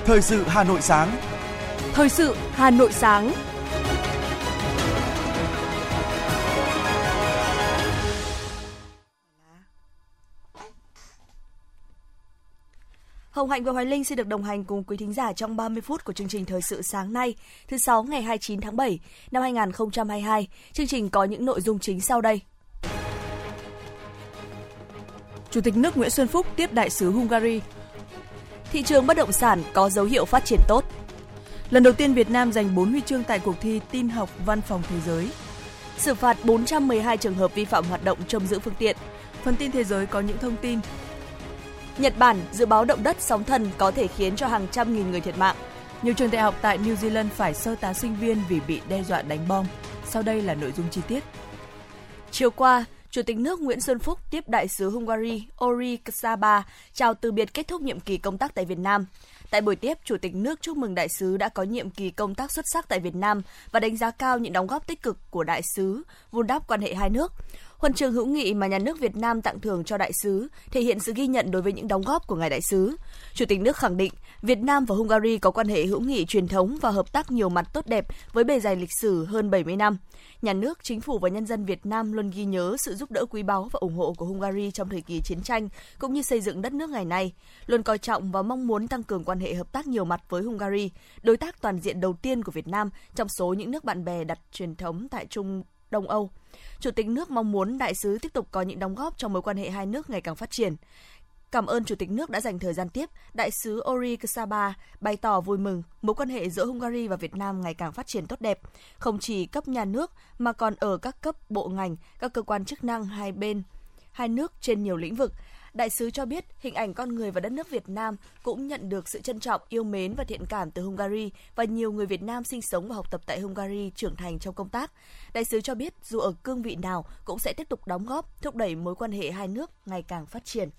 Thời sự Hà Nội sáng. Thời sự Hà Nội sáng. Hồng Hạnh và Hoài Linh xin được đồng hành cùng quý thính giả trong 30 phút của chương trình Thời sự sáng nay, thứ 6 ngày 29 tháng 7 năm 2022. Chương trình có những nội dung chính sau đây. Chủ tịch nước Nguyễn Xuân Phúc tiếp đại sứ Hungary. Thị trường bất động sản có dấu hiệu phát triển tốt. Lần đầu tiên Việt Nam giành 4 huy chương tại cuộc thi tin học văn phòng thế giới. Xử phạt 412 trường hợp vi phạm hoạt động trông giữ phương tiện. Phần tin thế giới có những thông tin. Nhật Bản dự báo động đất sóng thần có thể khiến cho hàng trăm nghìn người thiệt mạng. Nhiều trường đại học tại New Zealand phải sơ tán sinh viên vì bị đe dọa đánh bom. Sau đây là nội dung chi tiết. Chiều qua, Chủ tịch nước Nguyễn Xuân Phúc tiếp đại sứ Hungary Ori Saba chào từ biệt kết thúc nhiệm kỳ công tác tại Việt Nam. Tại buổi tiếp, Chủ tịch nước chúc mừng đại sứ đã có nhiệm kỳ công tác xuất sắc tại Việt Nam và đánh giá cao những đóng góp tích cực của đại sứ, vun đắp quan hệ hai nước. Huân chương hữu nghị mà nhà nước Việt Nam tặng thưởng cho đại sứ thể hiện sự ghi nhận đối với những đóng góp của ngài đại sứ. Chủ tịch nước khẳng định Việt Nam và Hungary có quan hệ hữu nghị truyền thống và hợp tác nhiều mặt tốt đẹp với bề dày lịch sử hơn 70 năm. Nhà nước, chính phủ và nhân dân Việt Nam luôn ghi nhớ sự giúp đỡ quý báu và ủng hộ của Hungary trong thời kỳ chiến tranh cũng như xây dựng đất nước ngày nay, luôn coi trọng và mong muốn tăng cường quan hệ hợp tác nhiều mặt với Hungary, đối tác toàn diện đầu tiên của Việt Nam trong số những nước bạn bè đặt truyền thống tại Trung Đông Âu. Chủ tịch nước mong muốn đại sứ tiếp tục có những đóng góp trong mối quan hệ hai nước ngày càng phát triển. Cảm ơn Chủ tịch nước đã dành thời gian tiếp, đại sứ Ori Saba bày tỏ vui mừng mối quan hệ giữa Hungary và Việt Nam ngày càng phát triển tốt đẹp, không chỉ cấp nhà nước mà còn ở các cấp bộ ngành, các cơ quan chức năng hai nước trên nhiều lĩnh vực. Đại sứ cho biết hình ảnh con người và đất nước Việt Nam cũng nhận được sự trân trọng, yêu mến và thiện cảm từ Hungary và nhiều người Việt Nam sinh sống và học tập tại Hungary trưởng thành trong công tác. Đại sứ cho biết dù ở cương vị nào cũng sẽ tiếp tục đóng góp, thúc đẩy mối quan hệ hai nước ngày càng phát triển.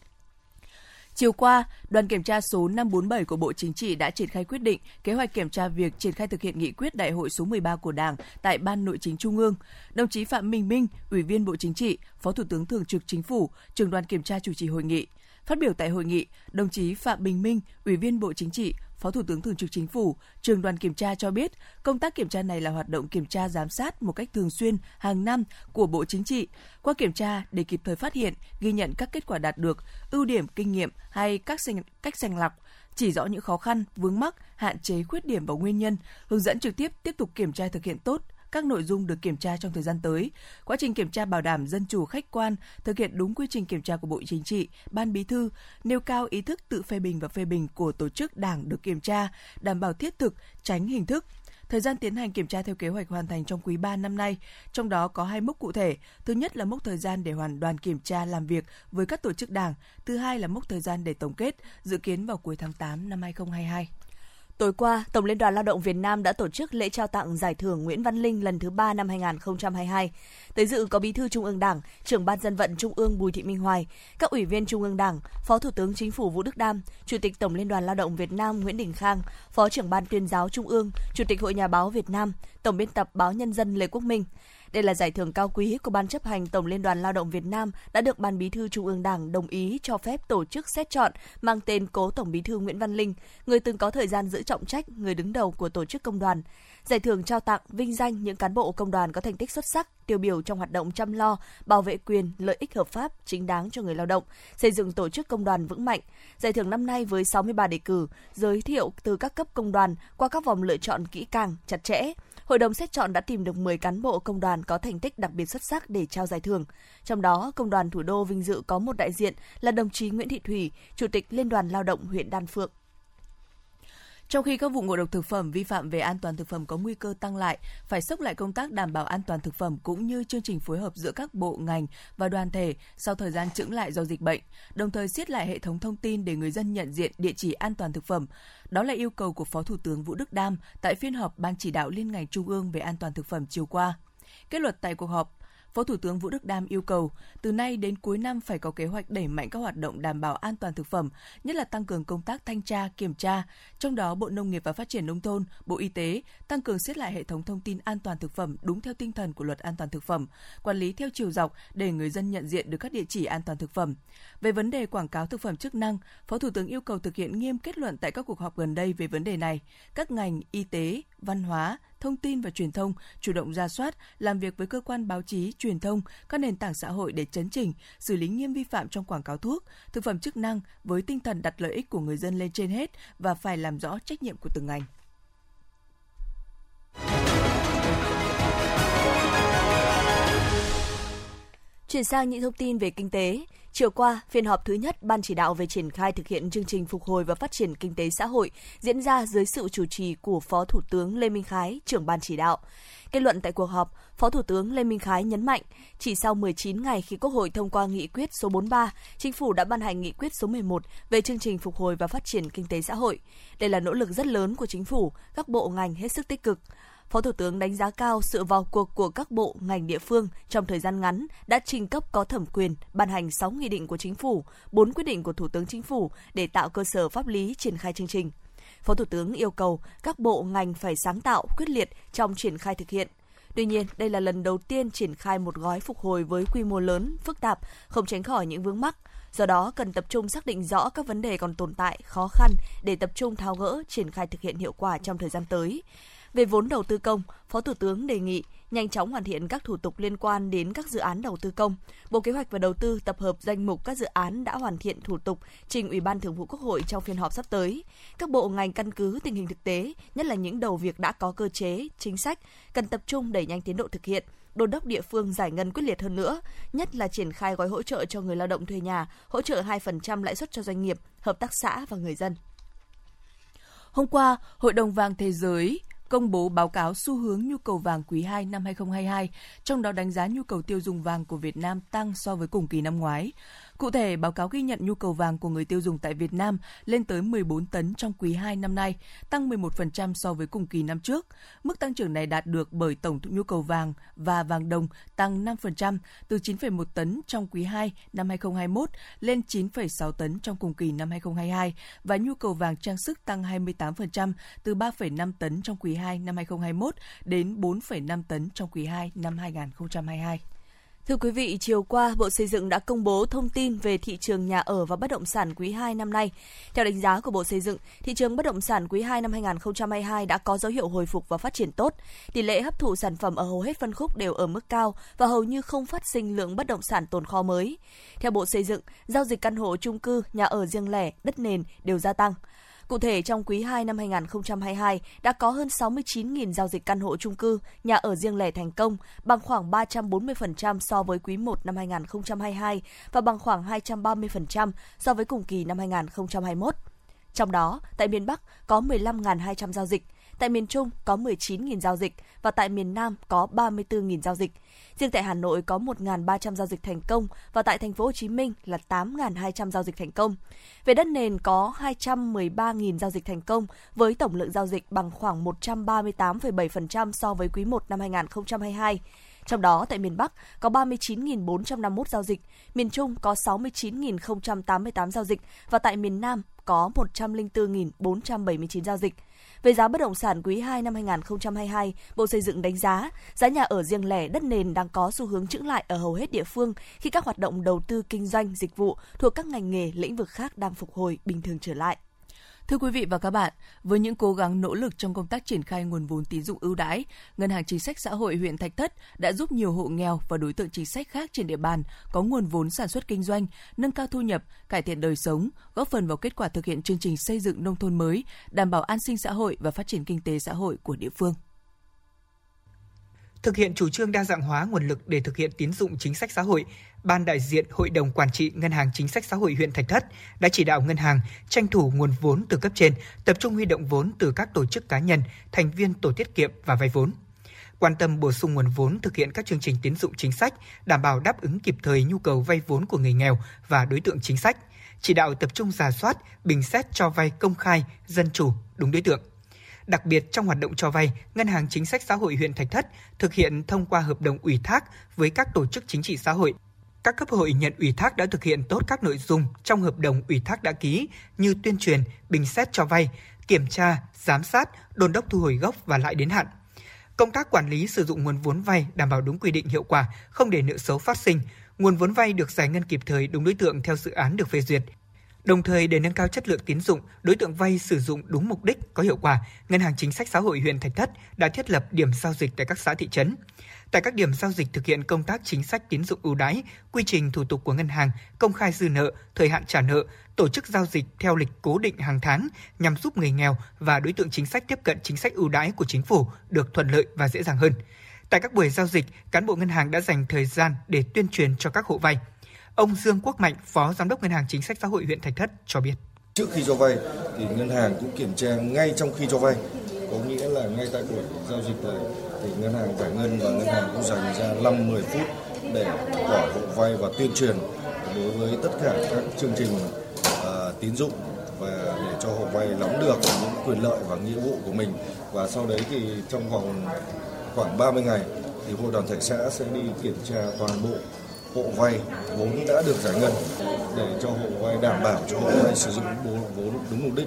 Chiều qua, đoàn kiểm tra số 547 của Bộ Chính trị đã triển khai quyết định kế hoạch kiểm tra việc triển khai thực hiện nghị quyết Đại hội số 13 của Đảng tại Ban Nội chính Trung ương. Đồng chí Phạm Bình Minh, Ủy viên Bộ Chính trị, Phó Thủ tướng Thường trực Chính phủ, trưởng đoàn kiểm tra chủ trì hội nghị. Phát biểu tại hội nghị, đồng chí Phạm Bình Minh, Ủy viên Bộ Chính trị, Phó Thủ tướng Thường trực Chính phủ, trưởng đoàn kiểm tra cho biết, công tác kiểm tra này là hoạt động kiểm tra giám sát một cách thường xuyên hàng năm của Bộ Chính trị. Qua kiểm tra để kịp thời phát hiện, ghi nhận các kết quả đạt được, ưu điểm, kinh nghiệm hay cách sàng lọc, chỉ rõ những khó khăn, vướng mắc, hạn chế, khuyết điểm và nguyên nhân, hướng dẫn trực tiếp tục kiểm tra thực hiện tốt các nội dung được kiểm tra trong thời gian tới. Quá trình kiểm tra bảo đảm dân chủ, khách quan, thực hiện đúng quy trình kiểm tra của Bộ Chính trị, Ban Bí thư, nêu cao ý thức tự phê bình và phê bình của tổ chức đảng được kiểm tra, đảm bảo thiết thực, tránh hình thức. Thời gian tiến hành kiểm tra theo kế hoạch hoàn thành trong quý 3 năm nay, trong đó có 2 mốc cụ thể. Thứ nhất là mốc thời gian để hoàn đoàn kiểm tra làm việc với các tổ chức đảng. Thứ hai là mốc thời gian để tổng kết, dự kiến vào cuối tháng 8 năm 2022. Tối qua, Tổng Liên đoàn Lao động Việt Nam đã tổ chức lễ trao tặng giải thưởng Nguyễn Văn Linh lần thứ 3 năm 2022. Tới dự có Bí thư Trung ương Đảng, Trưởng ban Dân vận Trung ương Bùi Thị Minh Hoài, các Ủy viên Trung ương Đảng, Phó Thủ tướng Chính phủ Vũ Đức Đam, Chủ tịch Tổng Liên đoàn Lao động Việt Nam Nguyễn Đình Khang, Phó Trưởng ban Tuyên giáo Trung ương, Chủ tịch Hội Nhà báo Việt Nam, Tổng biên tập Báo Nhân dân Lê Quốc Minh. Đây là giải thưởng cao quý của Ban chấp hành Tổng Liên đoàn Lao động Việt Nam đã được Ban Bí thư Trung ương Đảng đồng ý cho phép tổ chức xét chọn mang tên cố Tổng Bí thư Nguyễn Văn Linh, người từng có thời gian giữ trọng trách người đứng đầu của tổ chức công đoàn. Giải thưởng trao tặng vinh danh những cán bộ công đoàn có thành tích xuất sắc, tiêu biểu trong hoạt động chăm lo, bảo vệ quyền, lợi ích hợp pháp, chính đáng cho người lao động, xây dựng tổ chức công đoàn vững mạnh. Giải thưởng năm nay với 63 đề cử, giới thiệu từ các cấp công đoàn qua các vòng lựa chọn kỹ càng, chặt chẽ. Hội đồng xét chọn đã tìm được 10 cán bộ công đoàn có thành tích đặc biệt xuất sắc để trao giải thưởng. Trong đó, Công đoàn Thủ đô vinh dự có một đại diện là đồng chí Nguyễn Thị Thủy, Chủ tịch Liên đoàn Lao động huyện Đan Phượng. Trong khi các vụ ngộ độc thực phẩm, vi phạm về an toàn thực phẩm có nguy cơ tăng lại, phải xốc lại công tác đảm bảo an toàn thực phẩm cũng như chương trình phối hợp giữa các bộ ngành và đoàn thể sau thời gian chững lại do dịch bệnh, đồng thời siết lại hệ thống thông tin để người dân nhận diện địa chỉ an toàn thực phẩm. Đó là yêu cầu của Phó Thủ tướng Vũ Đức Đam tại phiên họp Ban chỉ đạo liên ngành Trung ương về an toàn thực phẩm chiều qua. Kết luận tại cuộc họp, Phó Thủ tướng Vũ Đức Đam yêu cầu từ nay đến cuối năm phải có kế hoạch đẩy mạnh các hoạt động đảm bảo an toàn thực phẩm, nhất là tăng cường công tác thanh tra, kiểm tra. Trong đó, Bộ Nông nghiệp và Phát triển Nông thôn, Bộ Y tế tăng cường siết lại hệ thống thông tin an toàn thực phẩm đúng theo tinh thần của Luật An toàn thực phẩm, quản lý theo chiều dọc để người dân nhận diện được các địa chỉ an toàn thực phẩm. Về vấn đề quảng cáo thực phẩm chức năng, Phó Thủ tướng yêu cầu thực hiện nghiêm kết luận tại các cuộc họp gần đây về vấn đề này. Các ngành y tế, văn hóa, thông tin và truyền thông chủ động rà soát, làm việc với cơ quan báo chí, truyền thông, các nền tảng xã hội để chấn chỉnh, xử lý nghiêm vi phạm trong quảng cáo thuốc, thực phẩm chức năng với tinh thần đặt lợi ích của người dân lên trên hết và phải làm rõ trách nhiệm của từng ngành. Chuyển sang những thông tin về kinh tế. Chiều qua, phiên họp thứ nhất Ban chỉ đạo về triển khai thực hiện chương trình phục hồi và phát triển kinh tế xã hội diễn ra dưới sự chủ trì của Phó Thủ tướng Lê Minh Khái, trưởng Ban chỉ đạo. Kết luận tại cuộc họp, Phó Thủ tướng Lê Minh Khái nhấn mạnh, chỉ sau 19 ngày khi Quốc hội thông qua nghị quyết số 43, Chính phủ đã ban hành nghị quyết số 11 về chương trình phục hồi và phát triển kinh tế xã hội. Đây là nỗ lực rất lớn của Chính phủ, các bộ ngành hết sức tích cực. Phó Thủ tướng đánh giá cao sự vào cuộc của các bộ, ngành địa phương trong thời gian ngắn đã trình cấp có thẩm quyền ban hành 6 nghị định của Chính phủ, 4 quyết định của Thủ tướng Chính phủ để tạo cơ sở pháp lý triển khai chương trình. Phó Thủ tướng yêu cầu các bộ, ngành phải sáng tạo, quyết liệt trong triển khai thực hiện. Tuy nhiên, đây là lần đầu tiên triển khai một gói phục hồi với quy mô lớn, phức tạp, không tránh khỏi những vướng mắc. Do đó, cần tập trung xác định rõ các vấn đề còn tồn tại, khó khăn để tập trung tháo gỡ, triển khai thực hiện hiệu quả trong thời gian tới. Về vốn đầu tư công, Phó Thủ tướng đề nghị nhanh chóng hoàn thiện các thủ tục liên quan đến các dự án đầu tư công. Bộ Kế hoạch và Đầu tư tập hợp danh mục các dự án đã hoàn thiện thủ tục trình Ủy ban Thường vụ Quốc hội trong phiên họp sắp tới. Các bộ ngành căn cứ tình hình thực tế, nhất là những đầu việc đã có cơ chế, chính sách, cần tập trung đẩy nhanh tiến độ thực hiện, đôn đốc địa phương giải ngân quyết liệt hơn nữa, nhất là triển khai gói hỗ trợ cho người lao động thuê nhà, hỗ trợ 2% lãi suất cho doanh nghiệp, hợp tác xã và người dân. Hôm qua, Hội đồng vàng thế giới công bố báo cáo xu hướng nhu cầu vàng quý 2 năm 2022, trong đó đánh giá nhu cầu tiêu dùng vàng của Việt Nam tăng so với cùng kỳ năm ngoái. Cụ thể, báo cáo ghi nhận nhu cầu vàng của người tiêu dùng tại Việt Nam lên tới 14 tấn trong quý 2 năm nay, tăng 11% so với cùng kỳ năm trước. Mức tăng trưởng này đạt được bởi tổng nhu cầu vàng và vàng đồng tăng 5%, từ 9,1 tấn trong quý 2 năm 2021 lên 9,6 tấn trong cùng kỳ năm 2022, và nhu cầu vàng trang sức tăng 28%, từ 3,5 tấn trong quý 2 năm 2021 đến 4,5 tấn trong quý 2 năm 2022. Thưa quý vị, chiều qua, Bộ Xây dựng đã công bố thông tin về thị trường nhà ở và bất động sản quý 2 năm nay. Theo đánh giá của Bộ Xây dựng, thị trường bất động sản quý 2 năm 2022 đã có dấu hiệu hồi phục và phát triển tốt. Tỷ lệ hấp thụ sản phẩm ở hầu hết phân khúc đều ở mức cao và hầu như không phát sinh lượng bất động sản tồn kho mới. Theo Bộ Xây dựng, giao dịch căn hộ chung cư, nhà ở riêng lẻ, đất nền đều gia tăng. Cụ thể, trong quý 2 năm 2022 đã có hơn 69.000 giao dịch căn hộ chung cư, nhà ở riêng lẻ thành công, bằng khoảng 340% so với quý 1 năm 2022 và bằng khoảng 230% so với cùng kỳ năm 2021. Trong đó, tại miền Bắc có 15.200 giao dịch, tại miền Trung có 19.000 giao dịch và tại miền Nam có 34.000 giao dịch. Riêng tại Hà Nội có 1.300 giao dịch thành công và tại thành phố Hồ Chí Minh là 8.200 giao dịch thành công. Về đất nền có 213.000 giao dịch thành công với tổng lượng giao dịch bằng khoảng 138,7% so với quý 1 năm 2022. Trong đó, tại miền Bắc có 39.451 giao dịch, miền Trung có 69.088 giao dịch và tại miền Nam có 104.479 giao dịch. Về giá bất động sản quý 2 năm 2022, Bộ Xây dựng đánh giá giá nhà ở riêng lẻ, đất nền đang có xu hướng chững lại ở hầu hết địa phương khi các hoạt động đầu tư kinh doanh, dịch vụ thuộc các ngành nghề, lĩnh vực khác đang phục hồi bình thường trở lại. Thưa quý vị và các bạn, với những cố gắng nỗ lực trong công tác triển khai nguồn vốn tín dụng ưu đãi, Ngân hàng Chính sách Xã hội huyện Thạch Thất đã giúp nhiều hộ nghèo và đối tượng chính sách khác trên địa bàn có nguồn vốn sản xuất kinh doanh, nâng cao thu nhập, cải thiện đời sống, góp phần vào kết quả thực hiện chương trình xây dựng nông thôn mới, đảm bảo an sinh xã hội và phát triển kinh tế xã hội của địa phương. Thực hiện chủ trương đa dạng hóa nguồn lực để thực hiện tín dụng chính sách xã hội, Ban đại diện Hội đồng Quản trị Ngân hàng Chính sách Xã hội huyện Thạch Thất đã chỉ đạo ngân hàng tranh thủ nguồn vốn từ cấp trên, tập trung huy động vốn từ các tổ chức cá nhân, thành viên tổ tiết kiệm và vay vốn. Quan tâm bổ sung nguồn vốn thực hiện các chương trình tín dụng chính sách, đảm bảo đáp ứng kịp thời nhu cầu vay vốn của người nghèo và đối tượng chính sách. Chỉ đạo tập trung rà soát, bình xét cho vay công khai, dân chủ, đúng đối tượng. Đặc biệt trong hoạt động cho vay, Ngân hàng Chính sách Xã hội huyện Thạch Thất thực hiện thông qua hợp đồng ủy thác với các tổ chức chính trị xã hội. Các cấp hội nhận ủy thác đã thực hiện tốt các nội dung trong hợp đồng ủy thác đã ký như tuyên truyền, bình xét cho vay, kiểm tra, giám sát, đôn đốc thu hồi gốc và lãi đến hạn. Công tác quản lý sử dụng nguồn vốn vay đảm bảo đúng quy định, hiệu quả, không để nợ xấu phát sinh. Nguồn vốn vay được giải ngân kịp thời, đúng đối tượng theo dự án được phê duyệt. Đồng thời, để nâng cao chất lượng tín dụng, đối tượng vay sử dụng đúng mục đích, có hiệu quả, Ngân hàng Chính sách Xã hội huyện Thạch Thất đã thiết lập điểm giao dịch tại các xã thị trấn. Tại các điểm giao dịch thực hiện công tác chính sách tín dụng ưu đãi, quy trình thủ tục của ngân hàng, công khai dư nợ, thời hạn trả nợ, tổ chức giao dịch theo lịch cố định hàng tháng nhằm giúp người nghèo và đối tượng chính sách tiếp cận chính sách ưu đãi của chính phủ được thuận lợi và dễ dàng hơn. Tại các buổi giao dịch, cán bộ ngân hàng đã dành thời gian để tuyên truyền cho các hộ vay. Ông Dương Quốc Mạnh, Phó Giám đốc Ngân hàng Chính sách Xã hội huyện Thạch Thất cho biết. Trước khi cho vay thì ngân hàng cũng kiểm tra ngay trong khi cho vay, có nghĩa là ngay tại buổi giao dịch này thì ngân hàng giải ngân và ngân hàng cũng dành ra 5-10 phút để hỏi hộ vay và tuyên truyền đối với tất cả các chương trình tín dụng và để cho hộ vay nắm được những quyền lợi và nghĩa vụ của mình. Và sau đấy thì trong vòng khoảng 30 ngày thì hội đoàn thể xã sẽ đi kiểm tra toàn bộ hộ vay vốn đã được giải ngân để cho hộ vay đảm bảo cho hộ vay sử dụng vốn đúng mục đích.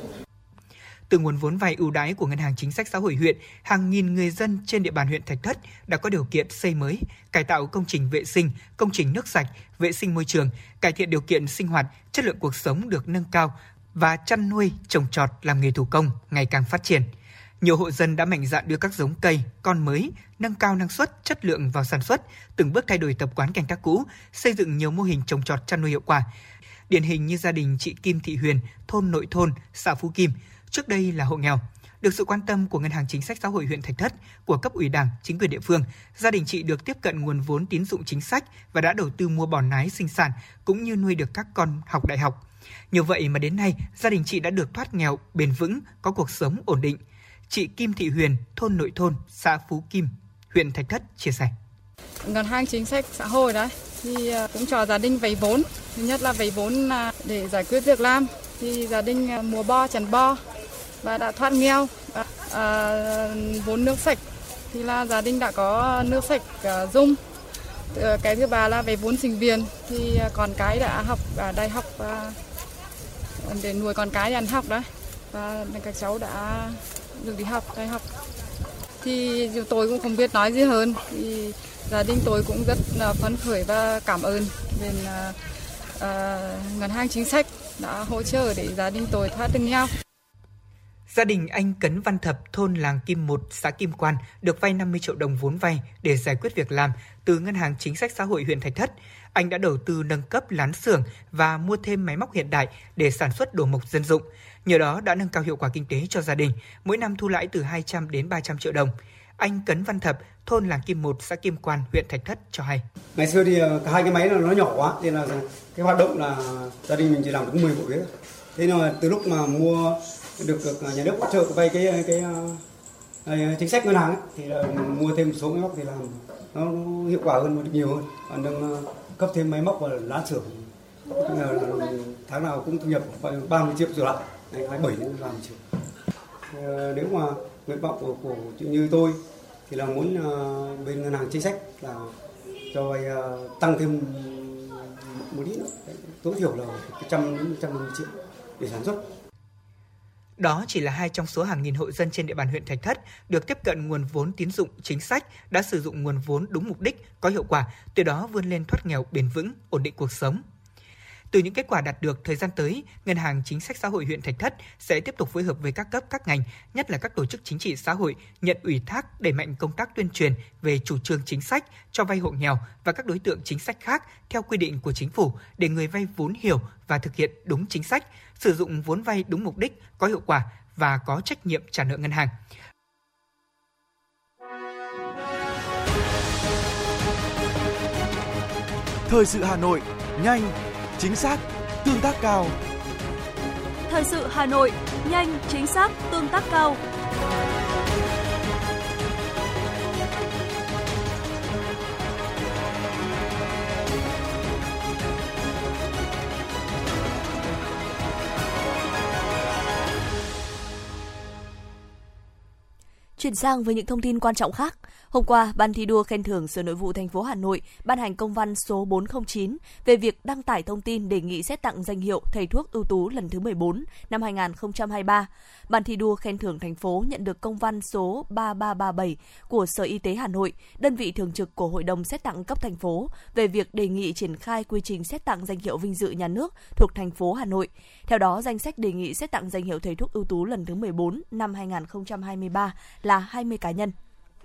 Từ nguồn vốn vay ưu đãi của Ngân hàng Chính sách Xã hội huyện, hàng nghìn người dân trên địa bàn huyện Thạch Thất đã có điều kiện xây mới, cải tạo công trình vệ sinh, công trình nước sạch, vệ sinh môi trường, cải thiện điều kiện sinh hoạt, chất lượng cuộc sống được nâng cao và chăn nuôi, trồng trọt làm nghề thủ công ngày càng phát triển. Nhiều hộ dân đã mạnh dạn đưa các giống cây, con mới, nâng cao năng suất, chất lượng vào sản xuất, từng bước thay đổi tập quán canh tác cũ, xây dựng nhiều mô hình trồng trọt chăn nuôi hiệu quả. Điển hình như gia đình chị Kim Thị Huyền, thôn Nội Thôn, xã Phú Kim, trước đây là hộ nghèo. Được sự quan tâm của Ngân hàng Chính sách Xã hội huyện Thạch Thất, của cấp ủy Đảng, chính quyền địa phương, gia đình chị được tiếp cận nguồn vốn tín dụng chính sách và đã đầu tư mua bò nái sinh sản cũng như nuôi được các con học đại học. Nhờ vậy mà đến nay, gia đình chị đã được thoát nghèo bền vững, có cuộc sống ổn định. Chị Kim Thị Huyền, thôn Nội Thôn, xã Phú Kim, huyện Thạch Thất chia sẻ. Ngân hàng Chính sách Xã hội đấy thì cũng cho gia đình vay vốn. Thứ nhất là vay vốn để giải quyết việc làm. Thì gia đình mua bò, chăn bò và đã thoát nghèo. Vốn nước sạch thì là gia đình đã có nước sạch dùng. Cái thứ ba là vay vốn sinh viên thì con cái đã học đại học để nuôi con cái ăn học đấy. Và các cháu đã được đi học đại học. Thì tôi cũng không biết nói gì hơn. Thì gia đình tôi cũng rất phấn khởi và cảm ơn bên Ngân hàng Chính sách đã hỗ trợ để gia đình tôi thoát được nghèo. Gia đình anh Cấn Văn Thập, thôn Làng Kim 1, xã Kim Quan được vay 50 triệu đồng vốn vay để giải quyết việc làm từ Ngân hàng Chính sách Xã hội huyện Thạch Thất. Anh đã đầu tư nâng cấp lán xưởng và mua thêm máy móc hiện đại để sản xuất đồ mộc dân dụng. Nhờ đó đã nâng cao hiệu quả kinh tế cho gia đình, mỗi năm thu lãi từ 200 đến 300 triệu đồng. Anh Cấn Văn Thập, thôn Làng Kim 1, xã Kim Quan, huyện Thạch Thất cho hay. Ngày xưa thì hai cái máy nó nhỏ quá, nên là cái hoạt động là gia đình mình chỉ làm được 10 bộ ghế. Thế nhưng mà từ lúc mà mua được nhà nước hỗ trợ vay cái chính sách ngân hàng ấy, thì là mua thêm một số máy móc thì làm nó hiệu quả hơn và được nhiều hơn. Và nâng cấp thêm máy móc và lán xưởng, tháng nào cũng thu nhập 30 triệu trở lại, 27 đến 30 triệu. Nếu mà nguyện vọng của như tôi thì là muốn bên Ngân hàng Chính sách là cho vay tăng thêm một ít nữa, tối thiểu là 100 đến 150 triệu để sản xuất. Đó chỉ là hai trong số hàng nghìn hộ dân trên địa bàn huyện Thạch Thất được tiếp cận nguồn vốn tín dụng chính sách, đã sử dụng nguồn vốn đúng mục đích, có hiệu quả, từ đó vươn lên thoát nghèo bền vững, ổn định cuộc sống. Từ những kết quả đạt được, thời gian tới, Ngân hàng Chính sách Xã hội huyện Thạch Thất sẽ tiếp tục phối hợp với các cấp, các ngành, nhất là các tổ chức chính trị xã hội, nhận ủy thác đẩy mạnh công tác tuyên truyền về chủ trương chính sách, cho vay hộ nghèo và các đối tượng chính sách khác theo quy định của chính phủ để người vay vốn hiểu và thực hiện đúng chính sách, sử dụng vốn vay đúng mục đích, có hiệu quả và có trách nhiệm trả nợ ngân hàng. Thời sự Hà Nội, nhanh, chính xác, tương tác cao. Thời sự Hà Nội, nhanh, chính xác, tương tác cao. Chuyển sang với những thông tin quan trọng khác. Hôm qua, Ban thi đua khen thưởng Sở Nội vụ thành phố Hà Nội ban hành công văn số 409 về việc đăng tải thông tin đề nghị xét tặng danh hiệu thầy thuốc ưu tú lần thứ 14 năm 2023. Ban thi đua khen thưởng thành phố nhận được công văn số 3337 của Sở Y tế Hà Nội, đơn vị thường trực của Hội đồng xét tặng cấp thành phố, về việc đề nghị triển khai quy trình xét tặng danh hiệu vinh dự nhà nước thuộc thành phố Hà Nội. Theo đó, danh sách đề nghị xét tặng danh hiệu thầy thuốc ưu tú lần thứ 14 năm 2023 là 20 cá nhân.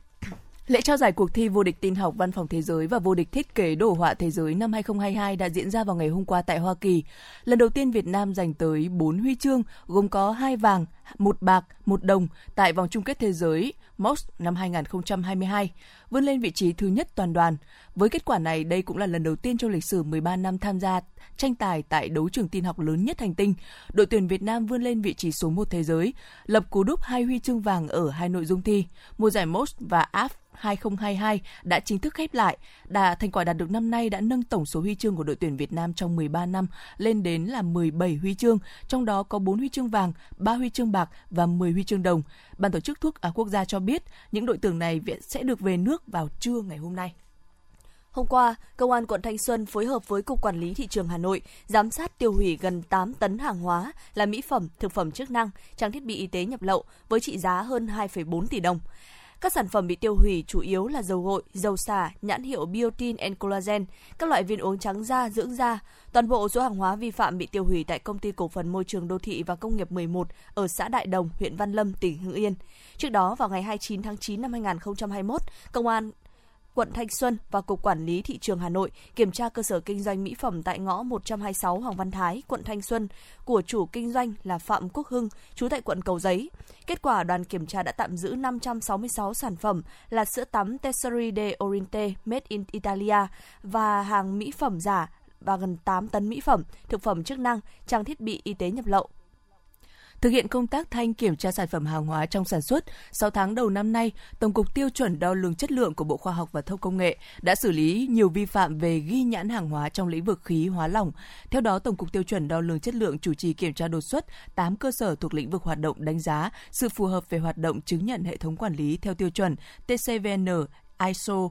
Lễ trao giải cuộc thi vô địch tin học Văn phòng Thế giới và vô địch thiết kế đồ họa thế giới năm 2022 đã diễn ra vào ngày hôm qua tại Hoa Kỳ. Lần đầu tiên Việt Nam giành tới 4 huy chương, gồm có 2 vàng, 1 bạc, 1 đồng tại vòng chung kết thế giới MOST năm 2022, vươn lên vị trí thứ nhất toàn đoàn. Với kết quả này, đây cũng là lần đầu tiên trong lịch sử 13 năm tham gia tranh tài tại đấu trường tin học lớn nhất hành tinh, đội tuyển Việt Nam vươn lên vị trí số 1 thế giới, lập cú đúp 2 huy chương vàng ở 2 nội dung thi. Mùa giải MOST và AF 2022 đã chính thức khép lại. Thành quả đạt được năm nay đã nâng tổng số huy chương của đội tuyển Việt Nam trong 13 năm lên đến là 17 huy chương, trong đó có 4 huy chương vàng, 3 huy chương bạc và 10 huy chương đồng. Ban tổ chức quốc gia cho biết những đội tuyển này sẽ được về nước vào trưa ngày hôm nay. Hôm qua, Công an quận Thanh Xuân phối hợp với Cục Quản lý Thị trường Hà Nội giám sát tiêu hủy gần 8 tấn hàng hóa là mỹ phẩm, thực phẩm chức năng, trang thiết bị y tế nhập lậu với trị giá hơn 2,4 tỷ đồng. Các sản phẩm bị tiêu hủy chủ yếu là dầu gội, dầu xả, nhãn hiệu Biotin and Collagen, các loại viên uống trắng da, dưỡng da. Toàn bộ số hàng hóa vi phạm bị tiêu hủy tại Công ty Cổ phần Môi trường Đô thị và Công nghiệp 11 ở xã Đại Đồng, huyện Văn Lâm, tỉnh Hưng Yên. Trước đó, vào ngày 29 tháng 9 năm 2021, Công an quận Thanh Xuân và Cục Quản lý Thị trường Hà Nội kiểm tra cơ sở kinh doanh mỹ phẩm tại ngõ 126 Hoàng Văn Thái, quận Thanh Xuân của chủ kinh doanh là Phạm Quốc Hưng, trú tại quận Cầu Giấy. Kết quả, đoàn kiểm tra đã tạm giữ 566 sản phẩm là sữa tắm Tesseri de Oriente Made in Italia và hàng mỹ phẩm giả và gần 8 tấn mỹ phẩm, thực phẩm chức năng, trang thiết bị y tế nhập lậu. Thực hiện công tác thanh kiểm tra sản phẩm hàng hóa trong sản xuất, 6 tháng đầu năm nay, Tổng cục Tiêu chuẩn Đo lường Chất lượng của Bộ Khoa học và Công nghệ đã xử lý nhiều vi phạm về ghi nhãn hàng hóa trong lĩnh vực khí hóa lỏng. Theo đó, Tổng cục Tiêu chuẩn Đo lường Chất lượng chủ trì kiểm tra đột xuất 8 cơ sở thuộc lĩnh vực hoạt động đánh giá sự phù hợp về hoạt động chứng nhận hệ thống quản lý theo tiêu chuẩn TCVN ISO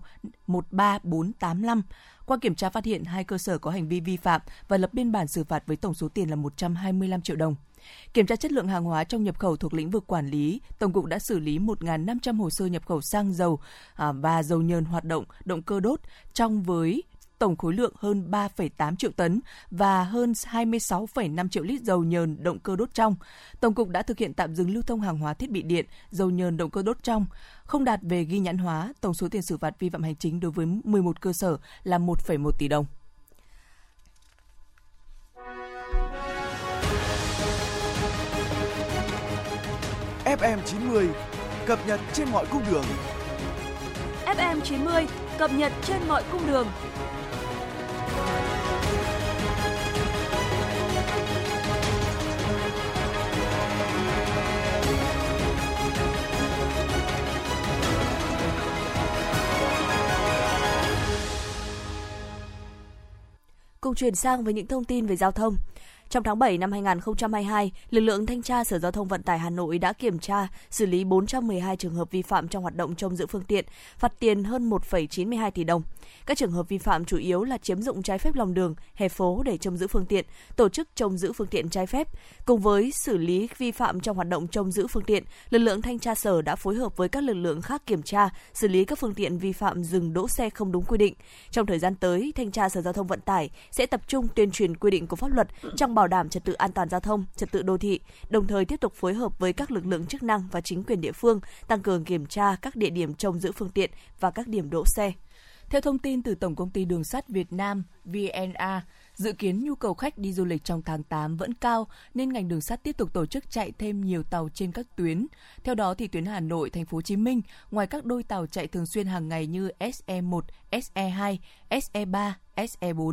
13485. Qua kiểm tra phát hiện 2 cơ sở có hành vi vi phạm và lập biên bản xử phạt với tổng số tiền là 125 triệu đồng. Kiểm tra chất lượng hàng hóa trong nhập khẩu thuộc lĩnh vực quản lý, Tổng cục đã xử lý 1.500 hồ sơ nhập khẩu xăng dầu và dầu nhờn hoạt động động cơ đốt trong với tổng khối lượng hơn 3,8 triệu tấn và hơn 26,5 triệu lít dầu nhờn động cơ đốt trong. Tổng cục đã thực hiện tạm dừng lưu thông hàng hóa thiết bị điện, dầu nhờn động cơ đốt trong, không đạt về ghi nhãn hóa. Tổng số tiền xử phạt vi phạm hành chính đối với 11 cơ sở là 1,1 tỷ đồng. FM 90 cập nhật trên mọi cung đường. FM 90 cập nhật trên mọi cung đường. Cùng chuyển sang với những thông tin về giao thông. Trong tháng 7 năm 2022, lực lượng thanh tra Sở Giao thông Vận tải Hà Nội đã kiểm tra, xử lý 412 trường hợp vi phạm trong hoạt động trông giữ phương tiện, phạt tiền hơn 1,92 tỷ đồng. Các trường hợp vi phạm chủ yếu là chiếm dụng trái phép lòng đường, hè phố để trông giữ phương tiện, tổ chức trông giữ phương tiện trái phép. Cùng với xử lý vi phạm trong hoạt động trông giữ phương tiện, lực lượng thanh tra Sở đã phối hợp với các lực lượng khác kiểm tra, xử lý các phương tiện vi phạm dừng đỗ xe không đúng quy định. Trong thời gian tới, thanh tra Sở Giao thông Vận tải sẽ tập trung tuyên truyền quy định của pháp luật trong bảo đảm trật tự an toàn giao thông, trật tự đô thị, đồng thời tiếp tục phối hợp với các lực lượng chức năng và chính quyền địa phương tăng cường kiểm tra các địa điểm trông giữ phương tiện và các điểm đỗ xe. Theo thông tin từ Tổng công ty Đường sắt Việt Nam VNA, dự kiến nhu cầu khách đi du lịch trong tháng 8 vẫn cao nên ngành đường sắt tiếp tục tổ chức chạy thêm nhiều tàu trên các tuyến. Theo đó thì tuyến Hà Nội Thành phố Hồ Chí Minh, ngoài các đôi tàu chạy thường xuyên hàng ngày như SE1, SE2, SE3, SE4,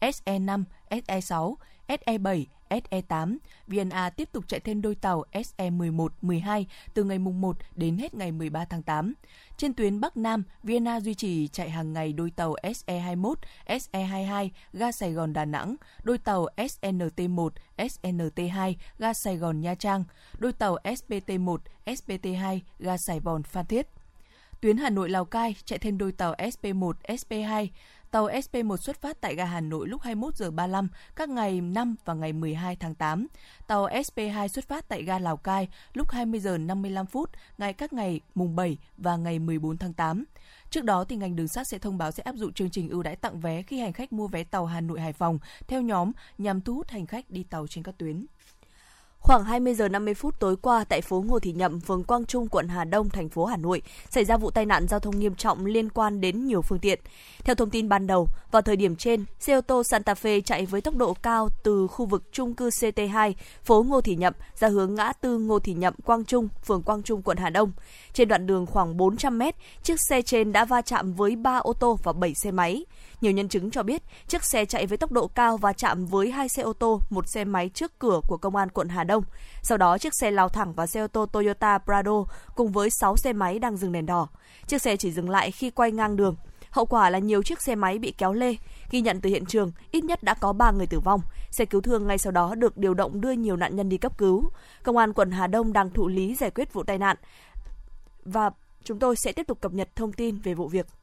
SE5, SE6, SE7, SE8, VNA tiếp tục chạy thêm đôi tàu SE11, 12 từ ngày mùng 1 đến hết ngày 13 tháng 8. Trên tuyến Bắc Nam, VNA duy trì chạy hàng ngày đôi tàu SE21, SE22 ga Sài Gòn Đà Nẵng, đôi tàu SNT1, SNT2 ga Sài Gòn Nha Trang, đôi tàu SPT1, SPT2 ga Sài Gòn Phan Thiết. Tuyến Hà Nội Lào Cai chạy thêm đôi tàu SP1, SP2. Tàu SP1 xuất phát tại ga Hà Nội lúc 21 giờ 35 các ngày 5 và ngày 12 tháng 8. Tàu SP2 xuất phát tại ga Lào Cai lúc 20 giờ 55 phút các ngày mùng 7 và ngày 14 tháng 8. Trước đó thì ngành đường sắt sẽ thông báo sẽ áp dụng chương trình ưu đãi tặng vé khi hành khách mua vé tàu Hà Nội Hải Phòng theo nhóm nhằm thu hút hành khách đi tàu trên các tuyến. Khoảng 20 giờ 50 phút tối qua tại phố Ngô Thị Nhậm, phường Quang Trung, quận Hà Đông, thành phố Hà Nội, xảy ra vụ tai nạn giao thông nghiêm trọng liên quan đến nhiều phương tiện. Theo thông tin ban đầu, vào thời điểm trên, xe ô tô Santa Fe chạy với tốc độ cao từ khu vực chung cư CT2, phố Ngô Thị Nhậm ra hướng ngã tư Ngô Thị Nhậm, Quang Trung, phường Quang Trung, quận Hà Đông. Trên đoạn đường khoảng 400 m, chiếc xe trên đã va chạm với 3 ô tô và 7 xe máy. Nhiều nhân chứng cho biết, chiếc xe chạy với tốc độ cao va chạm với 2 xe ô tô, 1 xe máy trước cửa của công an quận Hà Đông. Sau đó, chiếc xe lao thẳng vào xe ô tô Toyota Prado cùng với 6 xe máy đang dừng đèn đỏ. Chiếc xe chỉ dừng lại khi quay ngang đường. Hậu quả là nhiều chiếc xe máy bị kéo lê. Ghi nhận từ hiện trường, ít nhất đã có 3 người tử vong. Xe cứu thương ngay sau đó được điều động đưa nhiều nạn nhân đi cấp cứu. Công an quận Hà Đông đang thụ lý giải quyết vụ tai nạn. Và chúng tôi sẽ tiếp tục cập nhật thông tin về vụ việc.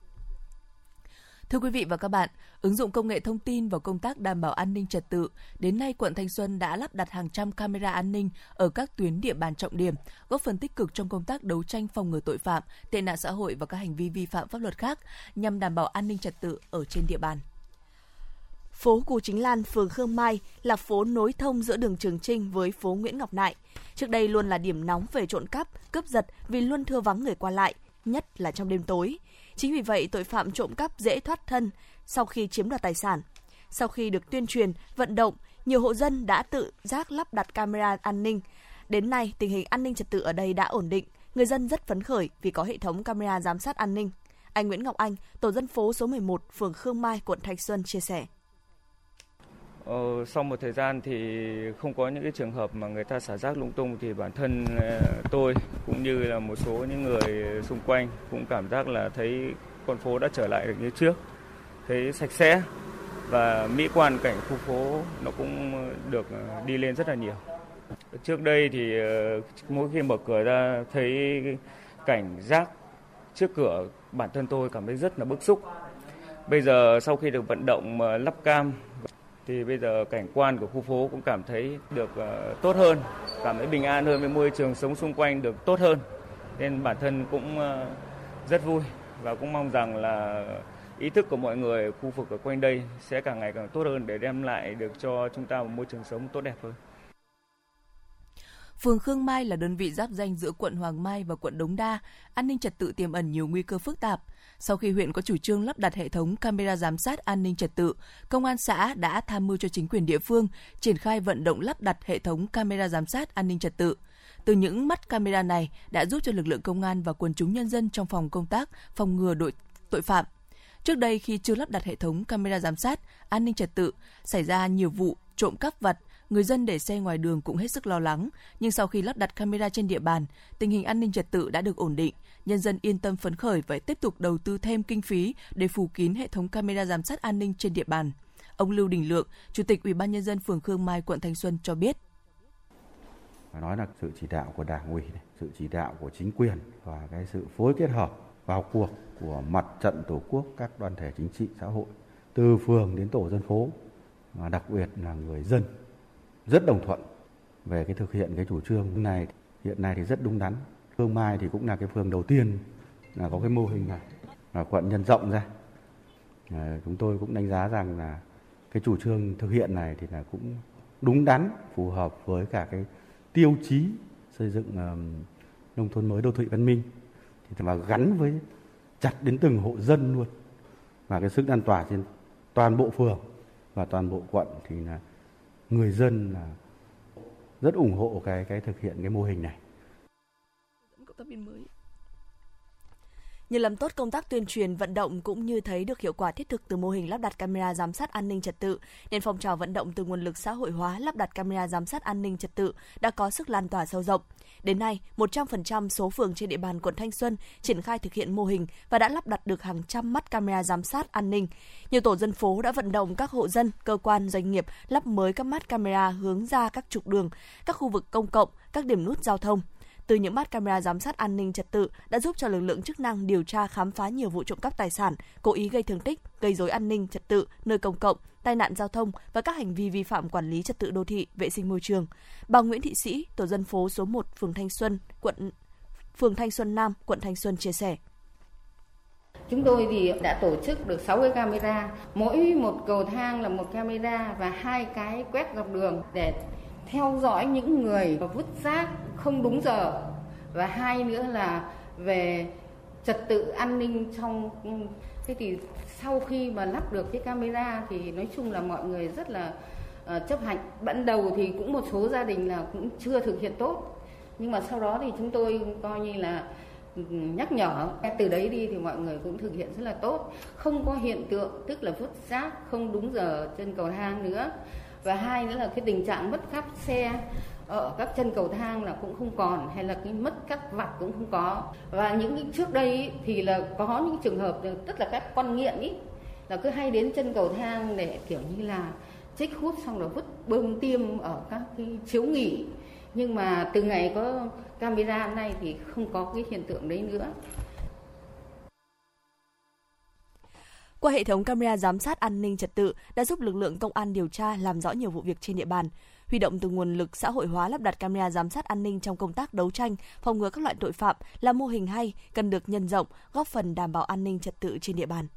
Thưa quý vị và các bạn, ứng dụng công nghệ thông tin vào công tác đảm bảo an ninh trật tự, đến nay quận Thanh Xuân đã lắp đặt hàng trăm camera an ninh ở các tuyến địa bàn trọng điểm, góp phần tích cực trong công tác đấu tranh phòng ngừa tội phạm, tệ nạn xã hội và các hành vi vi phạm pháp luật khác nhằm đảm bảo an ninh trật tự ở trên địa bàn. Phố Cù Chính Lan, phường Khương Mai là phố nối thông giữa đường Trường Chinh với phố Nguyễn Ngọc Nại. Trước đây luôn là điểm nóng về trộm cắp, cướp giật vì luôn thưa vắng người qua lại, nhất là trong đêm tối. Chính vì vậy, tội phạm trộm cắp dễ thoát thân sau khi chiếm đoạt tài sản. Sau khi được tuyên truyền, vận động, nhiều hộ dân đã tự giác lắp đặt camera an ninh. Đến nay, tình hình an ninh trật tự ở đây đã ổn định. Người dân rất phấn khởi vì có hệ thống camera giám sát an ninh. Anh Nguyễn Ngọc Anh, tổ dân phố số 11, phường Khương Mai, quận Thanh Xuân chia sẻ. Sau một thời gian thì không có những cái trường hợp mà người ta xả rác lung tung thì bản thân tôi cũng như là một số những người xung quanh cũng cảm giác là thấy con phố đã trở lại được như trước, thấy sạch sẽ và mỹ quan cảnh khu phố nó cũng được đi lên rất là nhiều. Trước đây thì mỗi khi mở cửa ra thấy cảnh rác trước cửa, bản thân tôi cảm thấy rất là bức xúc. Bây giờ sau khi được vận động lắp cam thì bây giờ cảnh quan của khu phố cũng cảm thấy được tốt hơn, cảm thấy bình an hơn, với môi trường sống xung quanh được tốt hơn. Nên bản thân cũng rất vui và cũng mong rằng là ý thức của mọi người ở khu vực ở quanh đây sẽ càng ngày càng tốt hơn để đem lại được cho chúng ta một môi trường sống tốt đẹp hơn. Phường Khương Mai là đơn vị giáp ranh giữa quận Hoàng Mai và quận Đống Đa, an ninh trật tự tiềm ẩn nhiều nguy cơ phức tạp. Sau khi huyện có chủ trương lắp đặt hệ thống camera giám sát an ninh trật tự, Công an xã đã tham mưu cho chính quyền địa phương triển khai vận động lắp đặt hệ thống camera giám sát an ninh trật tự. Từ những mắt camera này đã giúp cho lực lượng công an và quần chúng nhân dân trong phòng công tác phòng ngừa tội phạm. Trước đây khi chưa lắp đặt hệ thống camera giám sát an ninh trật tự, xảy ra nhiều vụ trộm cắp vặt, người dân để xe ngoài đường cũng hết sức lo lắng. Nhưng sau khi lắp đặt camera trên địa bàn, tình hình an ninh trật tự đã được ổn định, nhân dân yên tâm phấn khởi và tiếp tục đầu tư thêm kinh phí để phủ kín hệ thống camera giám sát an ninh trên địa bàn. Ông Lưu Đình Lượng, Chủ tịch Ủy ban nhân dân phường Khương Mai, quận Thanh Xuân cho biết. Phải nói là sự chỉ đạo của Đảng ủy, sự chỉ đạo của chính quyền và cái sự phối kết hợp vào cuộc của mặt trận Tổ quốc, các đoàn thể chính trị xã hội từ phường đến tổ dân phố, và đặc biệt là người dân rất đồng thuận về cái thực hiện cái chủ trương này. Hiện nay thì rất đúng đắn. Khương Mai thì cũng là cái phường đầu tiên là có cái mô hình này, và quận nhân rộng ra. Chúng tôi cũng đánh giá rằng là cái chủ trương thực hiện này thì là cũng đúng đắn, phù hợp với cả cái tiêu chí xây dựng nông thôn mới đô thị văn minh, và gắn với chặt đến từng hộ dân luôn, và cái sức lan tỏa trên toàn bộ phường và toàn bộ quận thì là người dân là rất ủng hộ cái thực hiện cái mô hình này. Nhờ làm tốt công tác tuyên truyền vận động cũng như thấy được hiệu quả thiết thực từ mô hình lắp đặt camera giám sát an ninh trật tự, nên phong trào vận động từ nguồn lực xã hội hóa lắp đặt camera giám sát an ninh trật tự đã có sức lan tỏa sâu rộng. Đến nay, 100% số phường trên địa bàn quận Thanh Xuân triển khai thực hiện mô hình và đã lắp đặt được hàng trăm mắt camera giám sát an ninh. Nhiều tổ dân phố đã vận động các hộ dân, cơ quan, doanh nghiệp lắp mới các mắt camera hướng ra các trục đường, các khu vực công cộng, các điểm nút giao thông. Từ những mắt camera giám sát an ninh trật tự đã giúp cho lực lượng chức năng điều tra khám phá nhiều vụ trộm cắp tài sản, cố ý gây thương tích, gây rối an ninh trật tự nơi công cộng, tai nạn giao thông và các hành vi vi phạm quản lý trật tự đô thị, vệ sinh môi trường. Bà Nguyễn Thị Sĩ, tổ dân phố số 1 phường Thanh Xuân Nam, quận Thanh Xuân chia sẻ. Chúng tôi thì đã tổ chức được 6 cái camera, mỗi một cầu thang là một camera và 2 cái quét dọc đường để theo dõi những người vứt rác không đúng giờ, và 2 nữa là về trật tự an ninh trong. Thế thì sau khi mà lắp được cái camera thì nói chung là mọi người rất là chấp hành. Ban đầu thì cũng một số gia đình là cũng chưa thực hiện tốt, nhưng mà sau đó thì chúng tôi coi như là nhắc nhở, từ đấy đi thì mọi người cũng thực hiện rất là tốt, không có hiện tượng tức là vứt rác không đúng giờ trên cầu thang nữa. Và 2 nữa là cái tình trạng mất cắp xe ở các chân cầu thang là cũng không còn, hay là cái mất cắp vặt cũng không có. Và những cái trước đây ý, thì là có những trường hợp tức là các con nghiện ý, là cứ hay đến chân cầu thang để kiểu như là trích hút xong rồi vứt bơm tiêm ở các cái chiếu nghỉ. Nhưng mà từ ngày có camera này thì không có cái hiện tượng đấy nữa. Qua hệ thống camera giám sát an ninh trật tự đã giúp lực lượng công an điều tra làm rõ nhiều vụ việc trên địa bàn. Huy động từ nguồn lực xã hội hóa lắp đặt camera giám sát an ninh trong công tác đấu tranh, phòng ngừa các loại tội phạm là mô hình hay, cần được nhân rộng, góp phần đảm bảo an ninh trật tự trên địa bàn.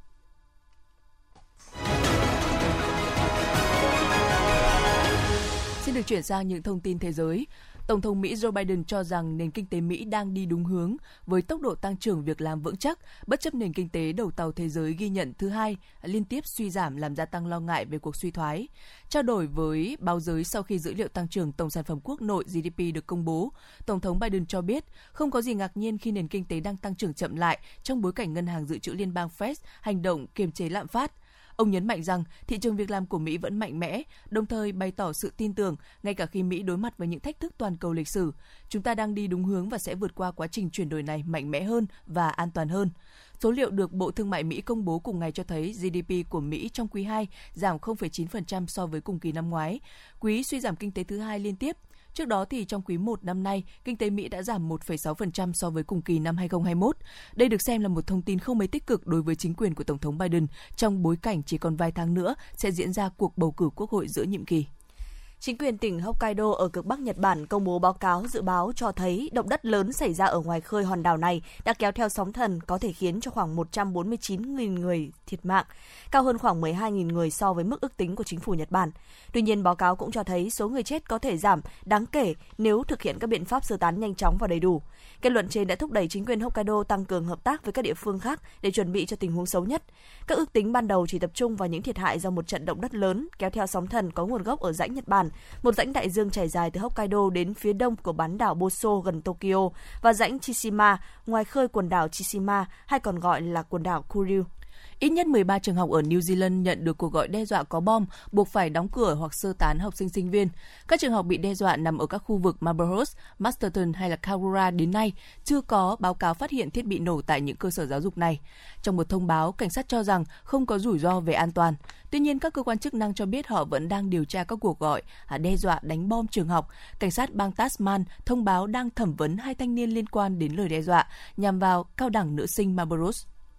Xin được chuyển sang những thông tin thế giới. Tổng thống Mỹ Joe Biden cho rằng nền kinh tế Mỹ đang đi đúng hướng với tốc độ tăng trưởng việc làm vững chắc, bất chấp nền kinh tế đầu tàu thế giới ghi nhận thứ hai liên tiếp suy giảm làm gia tăng lo ngại về cuộc suy thoái. Trao đổi với báo giới sau khi dữ liệu tăng trưởng tổng sản phẩm quốc nội GDP được công bố, Tổng thống Biden cho biết không có gì ngạc nhiên khi nền kinh tế đang tăng trưởng chậm lại trong bối cảnh Ngân hàng Dự trữ Liên bang Fed hành động kiềm chế lạm phát. Ông nhấn mạnh rằng thị trường việc làm của Mỹ vẫn mạnh mẽ, đồng thời bày tỏ sự tin tưởng ngay cả khi Mỹ đối mặt với những thách thức toàn cầu lịch sử. Chúng ta đang đi đúng hướng và sẽ vượt qua quá trình chuyển đổi này mạnh mẽ hơn và an toàn hơn. Số liệu được Bộ Thương mại Mỹ công bố cùng ngày cho thấy GDP của Mỹ trong quý 2 giảm 0,9% so với cùng kỳ năm ngoái, quý suy giảm kinh tế thứ hai liên tiếp. Trước đó thì trong quý 1 năm nay, kinh tế Mỹ đã giảm 1,6% so với cùng kỳ năm 2021. Đây được xem là một thông tin không mấy tích cực đối với chính quyền của Tổng thống Biden trong bối cảnh chỉ còn vài tháng nữa sẽ diễn ra cuộc bầu cử quốc hội giữa nhiệm kỳ. Chính quyền tỉnh Hokkaido ở cực Bắc Nhật Bản công bố báo cáo dự báo cho thấy động đất lớn xảy ra ở ngoài khơi hòn đảo này đã kéo theo sóng thần có thể khiến cho khoảng 149.000 người thiệt mạng, cao hơn khoảng 12.000 người so với mức ước tính của chính phủ Nhật Bản. Tuy nhiên, báo cáo cũng cho thấy số người chết có thể giảm đáng kể nếu thực hiện các biện pháp sơ tán nhanh chóng và đầy đủ. Kết luận trên đã thúc đẩy chính quyền Hokkaido tăng cường hợp tác với các địa phương khác để chuẩn bị cho tình huống xấu nhất. Các ước tính ban đầu chỉ tập trung vào những thiệt hại do một trận động đất lớn kéo theo sóng thần có nguồn gốc ở rãnh Nhật Bản, một rãnh đại dương trải dài từ Hokkaido đến phía đông của bán đảo Boso gần Tokyo, và rãnh Chishima ngoài khơi quần đảo Chishima hay còn gọi là quần đảo Kuril. Ít nhất 13 trường học ở New Zealand nhận được cuộc gọi đe dọa có bom, buộc phải đóng cửa hoặc sơ tán học sinh sinh viên. Các trường học bị đe dọa nằm ở các khu vực Marlborough, Masterton hay là Cowra đến nay chưa có báo cáo phát hiện thiết bị nổ tại những cơ sở giáo dục này. Trong một thông báo, cảnh sát cho rằng không có rủi ro về an toàn. Tuy nhiên, các cơ quan chức năng cho biết họ vẫn đang điều tra các cuộc gọi đe dọa đánh bom trường học. Cảnh sát bang Tasman thông báo đang thẩm vấn 2 thanh niên liên quan đến lời đe dọa nhằm vào cao đẳng nữ sinh Marlborough.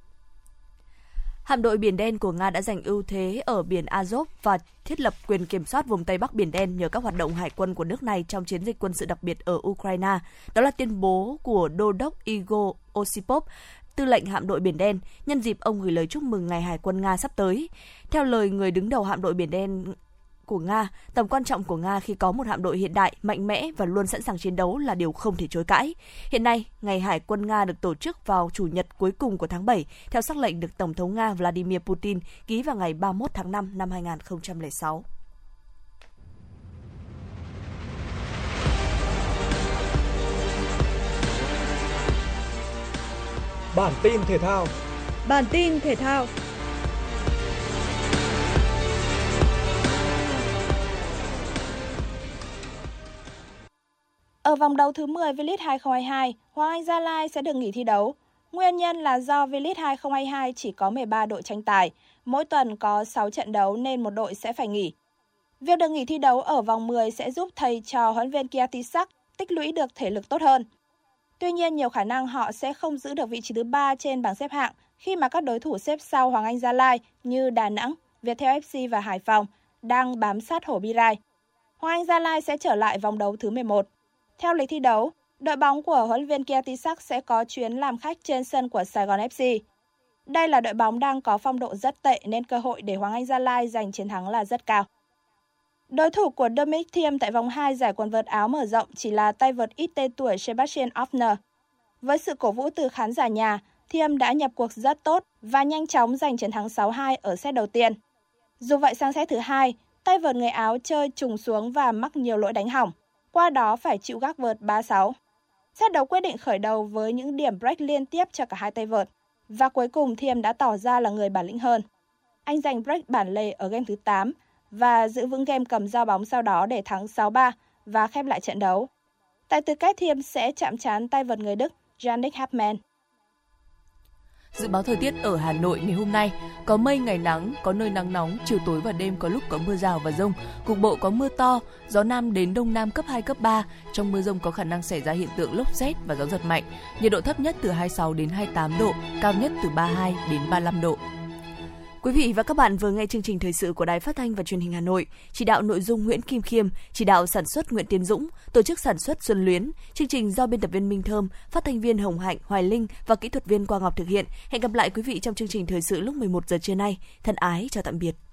Hạm đội Biển Đen của Nga đã giành ưu thế ở biển Azov và thiết lập quyền kiểm soát vùng Tây Bắc Biển Đen nhờ các hoạt động hải quân của nước này trong chiến dịch quân sự đặc biệt ở Ukraine. Đó là tuyên bố của Đô đốc Igor Osipov, tư lệnh hạm đội Biển Đen, nhân dịp ông gửi lời chúc mừng Ngày Hải quân Nga sắp tới. Theo lời người đứng đầu hạm đội Biển Đen của Nga, tầm quan trọng của Nga khi có một hạm đội hiện đại, mạnh mẽ và luôn sẵn sàng chiến đấu là điều không thể chối cãi. Hiện nay, Ngày Hải quân Nga được tổ chức vào Chủ nhật cuối cùng của tháng 7, theo sắc lệnh được Tổng thống Nga Vladimir Putin ký vào ngày 31 tháng 5 năm 2006. Bản tin thể thao. Ở vòng đấu thứ 10 V-League 2022, Hoàng Anh Gia Lai sẽ được nghỉ thi đấu. Nguyên nhân là do V-League 2022 chỉ có 13 đội tranh tài, mỗi tuần có 6 trận đấu nên một đội sẽ phải nghỉ. Việc được nghỉ thi đấu ở vòng 10 sẽ giúp thầy trò huấn luyện viên Kiatisak tích lũy được thể lực tốt hơn. Tuy nhiên, nhiều khả năng họ sẽ không giữ được vị trí thứ 3 trên bảng xếp hạng khi mà các đối thủ xếp sau Hoàng Anh Gia Lai như Đà Nẵng, Viettel FC và Hải Phòng đang bám sát Hổ Bi Rai. Hoàng Anh Gia Lai sẽ trở lại vòng đấu thứ 11. Theo lịch thi đấu, đội bóng của huấn luyện viên Kiatisak sẽ có chuyến làm khách trên sân của Sài Gòn FC. Đây là đội bóng đang có phong độ rất tệ nên cơ hội để Hoàng Anh Gia Lai giành chiến thắng là rất cao. Đối thủ của Dominic Thiem tại vòng 2 giải quần vợt áo mở rộng chỉ là tay vợt ít tên tuổi Sebastian Ofner. Với sự cổ vũ từ khán giả nhà, Thiem đã nhập cuộc rất tốt và nhanh chóng giành chiến thắng 6-2 ở set đầu tiên. Dù vậy sang set thứ 2, tay vợt người Áo chơi trùng xuống và mắc nhiều lỗi đánh hỏng, qua đó phải chịu gác vợt 3-6. Set đấu quyết định khởi đầu với những điểm break liên tiếp cho cả hai tay vợt, và cuối cùng Thiem đã tỏ ra là người bản lĩnh hơn. Anh giành break bản lề ở game thứ 8 và giữ vững game cầm giao bóng sau đó để thắng 6-3 và khép lại trận đấu. Tại tư cách, Thiem sẽ chạm trán tay vợt người Đức Yannick Hartmann. Dự báo thời tiết ở Hà Nội ngày hôm nay: có mây, ngày nắng, có nơi nắng nóng, chiều tối và đêm có lúc có mưa rào và dông, cục bộ có mưa to, gió nam đến đông nam cấp 2, cấp 3. Trong mưa dông có khả năng xảy ra hiện tượng lốc sét và gió giật mạnh. Nhiệt độ thấp nhất từ 26 đến 28 độ, cao nhất từ 32 đến 35 độ. Quý vị và các bạn vừa nghe chương trình thời sự của Đài Phát thanh và Truyền hình Hà Nội. Chỉ đạo nội dung Nguyễn Kim Khiêm, chỉ đạo sản xuất Nguyễn Tiến Dũng, tổ chức sản xuất Xuân Luyến. Chương trình do biên tập viên Minh Thơm, phát thanh viên Hồng Hạnh, Hoài Linh và kỹ thuật viên Quang Ngọc thực hiện. Hẹn gặp lại quý vị trong chương trình thời sự lúc 11 giờ trưa nay. Thân ái chào tạm biệt.